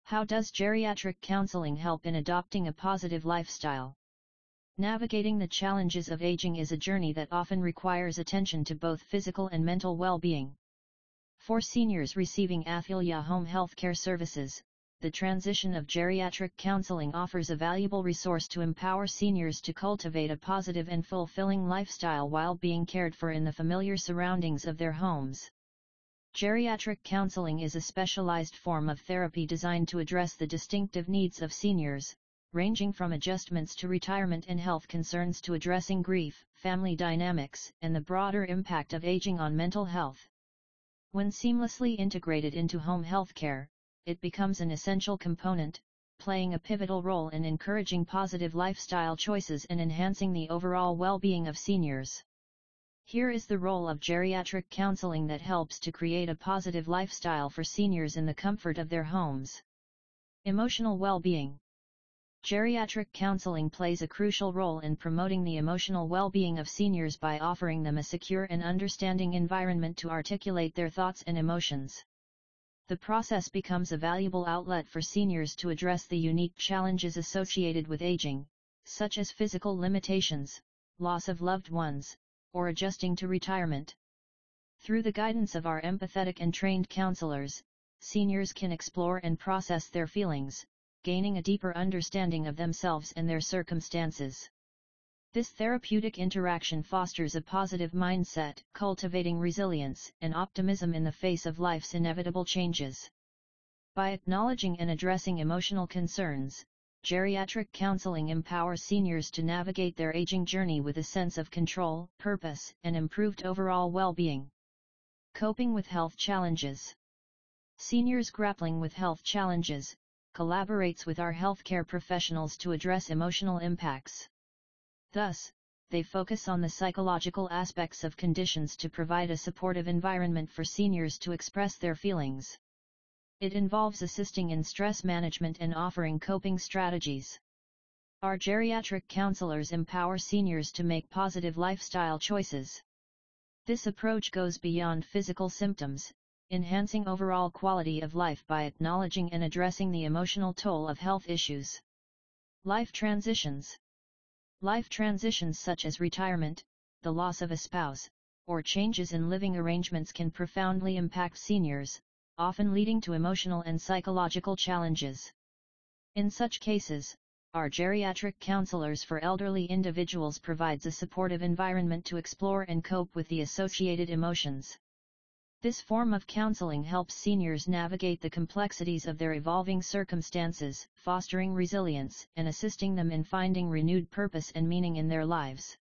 How does geriatric counseling help in adopting a positive lifestyle? Navigating the challenges of aging is a journey that often requires attention to both physical and mental well-being. For seniors receiving Athilya Home Healthcare Services, the transition of geriatric counseling offers a valuable resource to empower seniors to cultivate a positive and fulfilling lifestyle while being cared for in the familiar surroundings of their homes. Geriatric counseling is a specialized form of therapy designed to address the distinctive needs of seniors, ranging from adjustments to retirement and health concerns to addressing grief, family dynamics, and the broader impact of aging on mental health. When seamlessly integrated into home healthcare, it becomes an essential component, playing a pivotal role in encouraging positive lifestyle choices and enhancing the overall well-being of seniors. Here is the role of geriatric counseling that helps to create a positive lifestyle for seniors in the comfort of their homes. Emotional well-being. Geriatric counseling plays a crucial role in promoting the emotional well-being of seniors by offering them a secure and understanding environment to articulate their thoughts and emotions. The process becomes a valuable outlet for seniors to address the unique challenges associated with aging, such as physical limitations, loss of loved ones, or adjusting to retirement. Through the guidance of our empathetic and trained counselors, seniors can explore and process their feelings, gaining a deeper understanding of themselves and their circumstances. This therapeutic interaction fosters a positive mindset, cultivating resilience and optimism in the face of life's inevitable changes. By acknowledging and addressing emotional concerns, geriatric counseling empowers seniors to navigate their aging journey with a sense of control, purpose, and improved overall well-being. Coping with health challenges. Seniors grappling with health challenges collaborates with our healthcare professionals to address emotional impacts. Thus, they focus on the psychological aspects of conditions to provide a supportive environment for seniors to express their feelings. It involves assisting in stress management and offering coping strategies. Our geriatric counselors empower seniors to make positive lifestyle choices. This approach goes beyond physical symptoms, enhancing overall quality of life by acknowledging and addressing the emotional toll of health issues. Life transitions. Life transitions such as retirement, the loss of a spouse, or changes in living arrangements can profoundly impact seniors, often leading to emotional and psychological challenges. In such cases, our geriatric counselors for elderly individuals provides a supportive environment to explore and cope with the associated emotions. This form of counseling helps seniors navigate the complexities of their evolving circumstances, fostering resilience and assisting them in finding renewed purpose and meaning in their lives.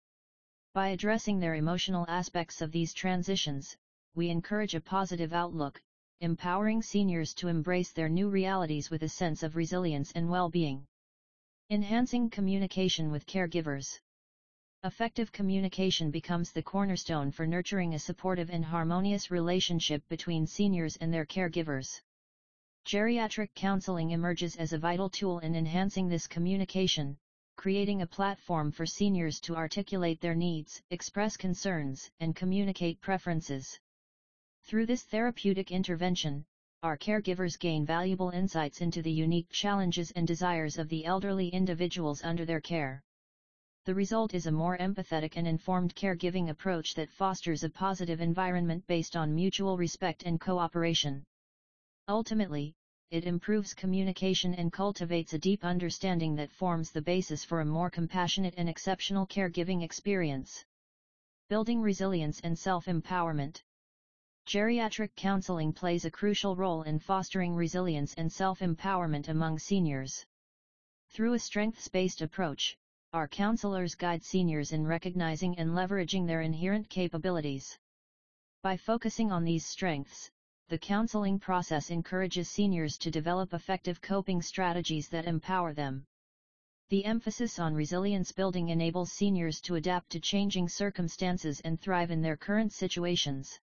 By addressing their emotional aspects of these transitions, we encourage a positive outlook, empowering seniors to embrace their new realities with a sense of resilience and well-being. Enhancing communication with caregivers. Effective communication becomes the cornerstone for nurturing a supportive and harmonious relationship between seniors and their caregivers. Geriatric counseling emerges as a vital tool in enhancing this communication, creating a platform for seniors to articulate their needs, express concerns, and communicate preferences. Through this therapeutic intervention, our caregivers gain valuable insights into the unique challenges and desires of the elderly individuals under their care. The result is a more empathetic and informed caregiving approach that fosters a positive environment based on mutual respect and cooperation. Ultimately, it improves communication and cultivates a deep understanding that forms the basis for a more compassionate and exceptional caregiving experience. Building resilience and self-empowerment. Geriatric counseling plays a crucial role in fostering resilience and self-empowerment among seniors. Through a strengths-based approach, our counselors guide seniors in recognizing and leveraging their inherent capabilities. By focusing on these strengths, the counseling process encourages seniors to develop effective coping strategies that empower them. The emphasis on resilience building enables seniors to adapt to changing circumstances and thrive in their current situations.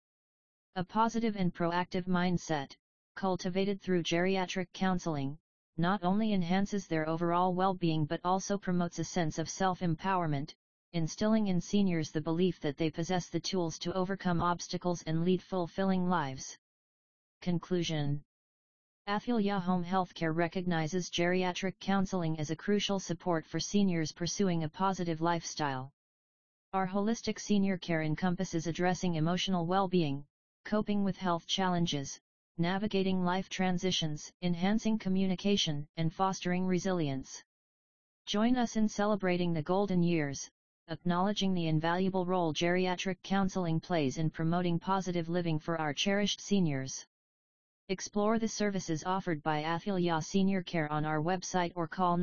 A positive and proactive mindset, cultivated through geriatric counseling, not only enhances their overall well-being but also promotes a sense of self-empowerment, instilling in seniors the belief that they possess the tools to overcome obstacles and lead fulfilling lives. Conclusion. Affilia Home Healthcare recognizes geriatric counseling as a crucial support for seniors pursuing a positive lifestyle. Our holistic senior care encompasses addressing emotional well-being, coping with health challenges, navigating life transitions, enhancing communication, and fostering resilience. Join us in celebrating the golden years, acknowledging the invaluable role geriatric counseling plays in promoting positive living for our cherished seniors. Explore the services offered by Affilia Senior Care on our website or call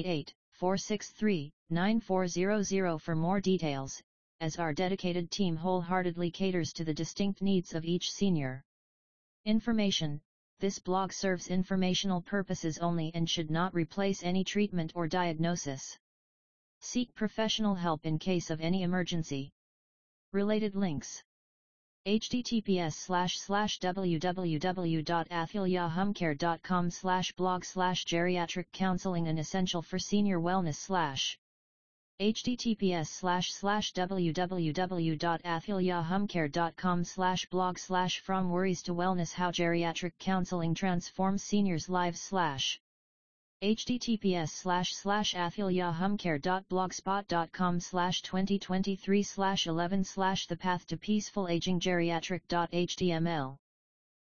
988-463-9400 for more details, as our dedicated team wholeheartedly caters to the distinct needs of each senior. Information: this blog serves informational purposes only and should not replace any treatment or diagnosis. Seek professional help in case of any emergency. Related links: https://www.affiliahomecare.com/blog/geriatric counseling an essential for senior wellness/ https://www.affiliahomecare.com/blog/from worries to wellness how geriatric counseling transforms seniors' lives/ https://affiliahomecare.blogspot.com/2023/11/the path to peaceful aging geriatric.html